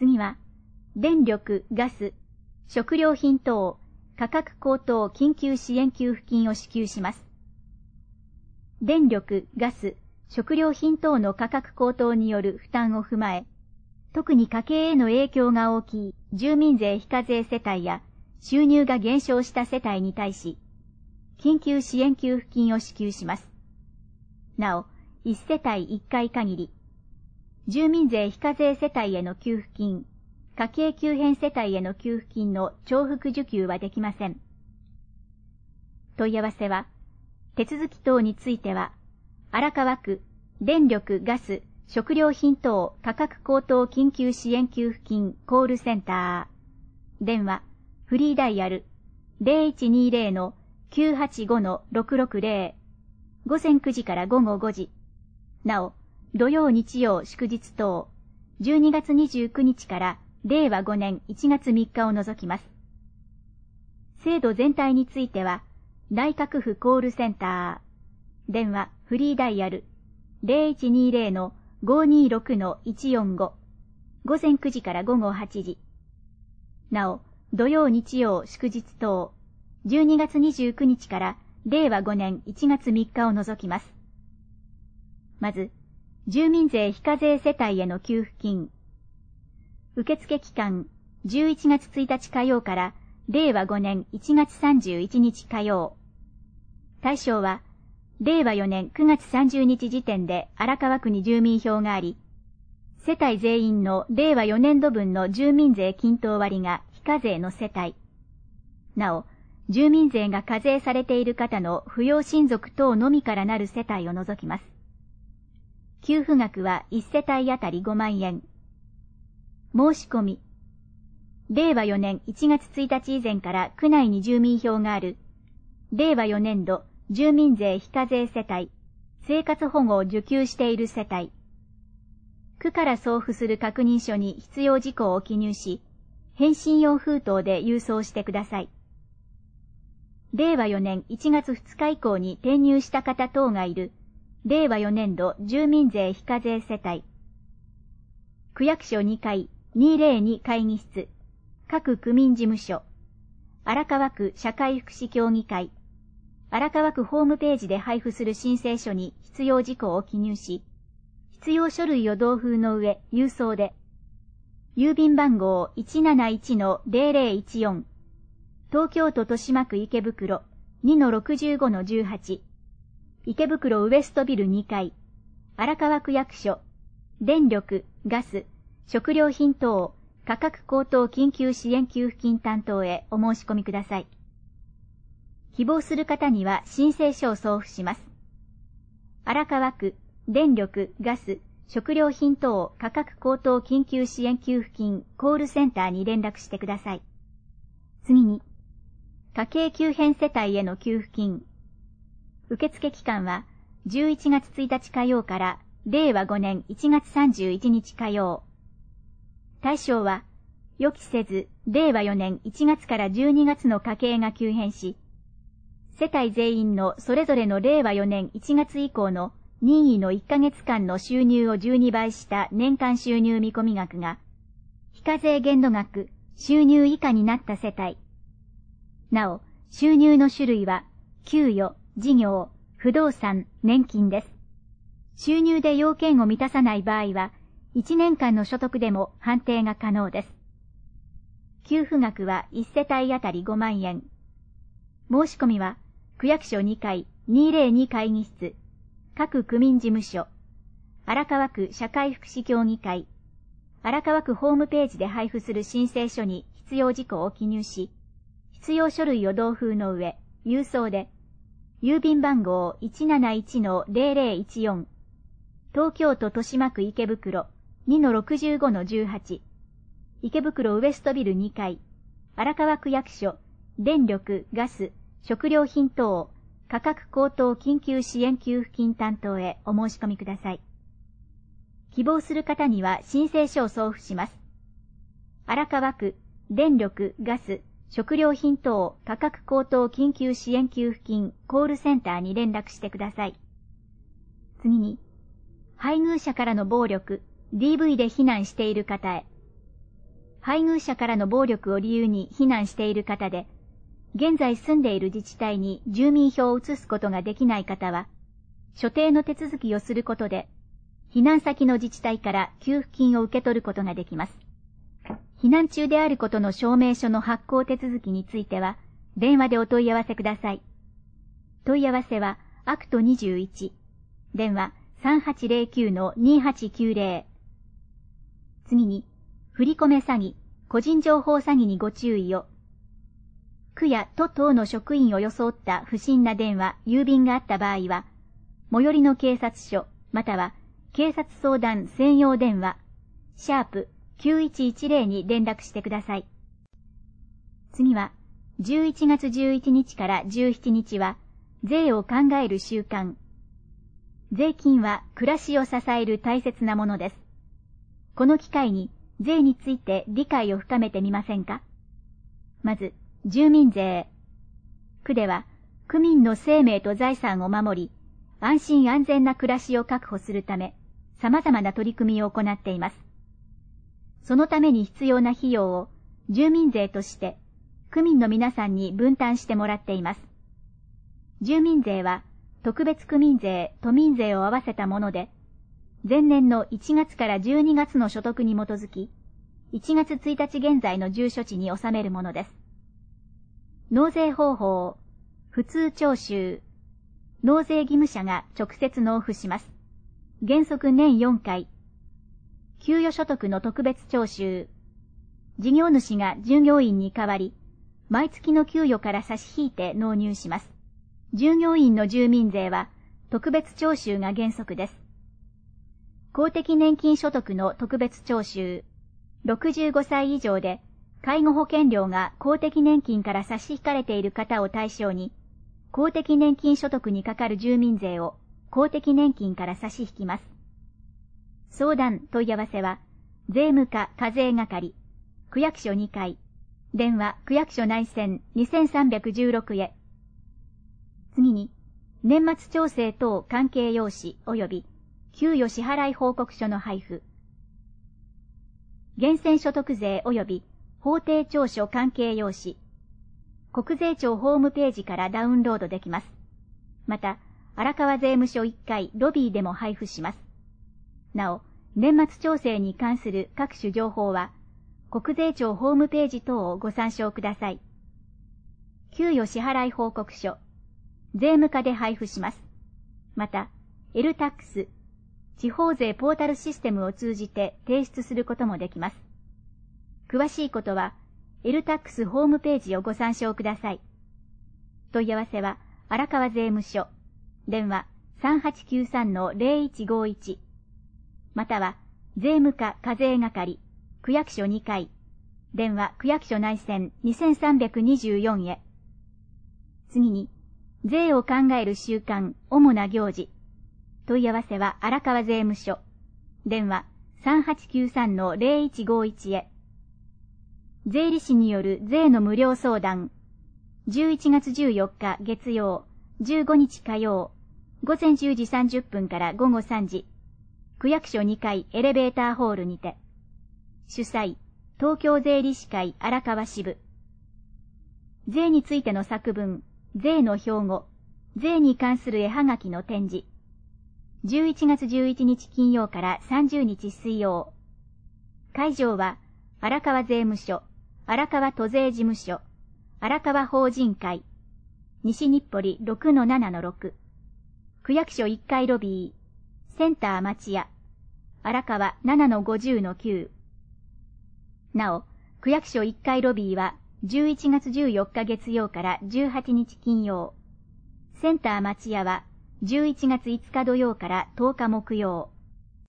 次は、電力、ガス、食料品等、価格高騰緊急支援給付金を支給します。電力、ガス、食料品等の価格高騰による負担を踏まえ、特に家計への影響が大きい住民税非課税世帯や収入が減少した世帯に対し、緊急支援給付金を支給します。なお、1世帯1回限り、住民税非課税世帯への給付金、家計急変世帯への給付金の重複受給はできません。問い合わせは、手続き等については、荒川区電力・ガス・食料品等価格高騰緊急支援給付金コールセンター、電話、フリーダイヤル 0120-985-660、午前9時から午後5時、なお、土曜日曜祝日等、12月29日から令和5年1月3日を除きます。制度全体については、内閣府コールセンター、電話、フリーダイヤル 0120-526-145、午前9時から午後8時。なお、土曜日曜祝日等、12月29日から令和5年1月3日を除きます。まず、住民税非課税世帯への給付金。受付期間、11月1日火曜から令和5年1月31日火曜。対象は、令和4年9月30日時点で荒川区に住民票があり、世帯全員の令和4年度分の住民税均等割が非課税の世帯。なお、住民税が課税されている方の扶養親族等のみからなる世帯を除きます。給付額は1世帯あたり5万円。申し込み。令和4年1月1日以前から区内に住民票がある、令和4年度住民税非課税世帯、生活保護を受給している世帯。区から送付する確認書に必要事項を記入し、返信用封筒で郵送してください。令和4年1月2日以降に転入した方等がいる、令和4年度住民税非課税世帯。区役所2階202会議室、各区民事務所、荒川区社会福祉協議会、荒川区ホームページで配布する申請書に必要事項を記入し、必要書類を同封の上、郵送で、郵便番号 171-0014、東京都豊島区池袋 2-65-18、池袋ウエストビル2階、荒川区役所、電力、ガス、食料品等、価格高騰緊急支援給付金担当へお申し込みください。希望する方には申請書を送付します。荒川区、電力、ガス、食料品等価格高騰緊急支援給付金コールセンターに連絡してください。次に、家計急変世帯への給付金。受付期間は11月1日火曜から令和5年1月31日火曜。対象は、予期せず令和4年1月から12月の家計が急変し、世帯全員のそれぞれの令和4年1月以降の任意の1ヶ月間の収入を12倍した年間収入見込み額が、非課税限度額、収入以下になった世帯。なお、収入の種類は、給与、事業、不動産、年金です。収入で要件を満たさない場合は、1年間の所得でも判定が可能です。給付額は1世帯あたり5万円。申し込みは、区役所2階202会議室、各区民事務所、荒川区社会福祉協議会、荒川区ホームページで配布する申請書に必要事項を記入し、必要書類を同封の上、郵送で、郵便番号 171-0014、東京都豊島区池袋 2-65-18、池袋ウエストビル2階、荒川区役所、電力、ガス、食料品等、価格高騰緊急支援給付金担当へお申し込みください。希望する方には申請書を送付します。荒川区、電力、ガス、食料品等価格高騰緊急支援給付金コールセンターに連絡してください。次に、配偶者からの暴力、DV で避難している方へ。 配偶者からの暴力を理由に避難している方で、現在住んでいる自治体に住民票を移すことができない方は、所定の手続きをすることで、避難先の自治体から給付金を受け取ることができます。避難中であることの証明書の発行手続きについては、電話でお問い合わせください。問い合わせは、アクト21、電話 3809-2890。次に、振り込め詐欺、個人情報詐欺にご注意を。区や都等の職員を装った不審な電話、郵便があった場合は、最寄りの警察署、または警察相談専用電話、#9110に連絡してください。次は、11月11日から17日は、税を考える週間。税金は暮らしを支える大切なものです。この機会に税について理解を深めてみませんか？まず、住民税。区では、区民の生命と財産を守り、安心安全な暮らしを確保するため、様々な取り組みを行っています。そのために必要な費用を住民税として、区民の皆さんに分担してもらっています。住民税は、特別区民税、都民税を合わせたもので、前年の1月から12月の所得に基づき、1月1日現在の住所地に納めるものです。納税方法、普通徴収。納税義務者が直接納付します。原則年4回。給与所得の特別徴収。事業主が従業員に代わり、毎月の給与から差し引いて納入します。従業員の住民税は特別徴収が原則です。公的年金所得の特別徴収。65歳以上で介護保険料が公的年金から差し引かれている方を対象に、公的年金所得にかかる住民税を公的年金から差し引きます。相談問い合わせは、税務課課税係、区役所2階、電話区役所内線2316へ。次に、年末調整等関係用紙及び給与支払い報告書の配布。源泉所得税及び法定調書関係用紙。国税庁ホームページからダウンロードできます。また、荒川税務署1階ロビーでも配布します。なお、年末調整に関する各種情報は、国税庁ホームページ等をご参照ください。給与支払い報告書。税務課で配布します。また、LTAX、地方税ポータルシステムを通じて提出することもできます。詳しいことは、LTAX ホームページをご参照ください。問い合わせは、荒川税務署、電話 3893-0151、または、税務課課税係、区役所2階、電話区役所内線2324へ。次に、税を考える週間、主な行事。問い合わせは荒川税務署。電話3893-0151へ。税理士による税の無料相談。11月14日月曜、15日火曜、午前10時30分から午後3時。区役所2階エレベーターホールにて。主催、東京税理士会荒川支部。税についての作文、税の標語、税に関する絵はがきの展示。11月11日金曜から30日水曜。会場は、荒川税務署、荒川都税事務所、荒川法人会、西日暮里 6-7-6。区役所1階ロビー、センター町屋、荒川 7-50-9。なお、区役所1階ロビーは11月14日月曜から18日金曜。センター町屋は11月5日土曜から10日木曜。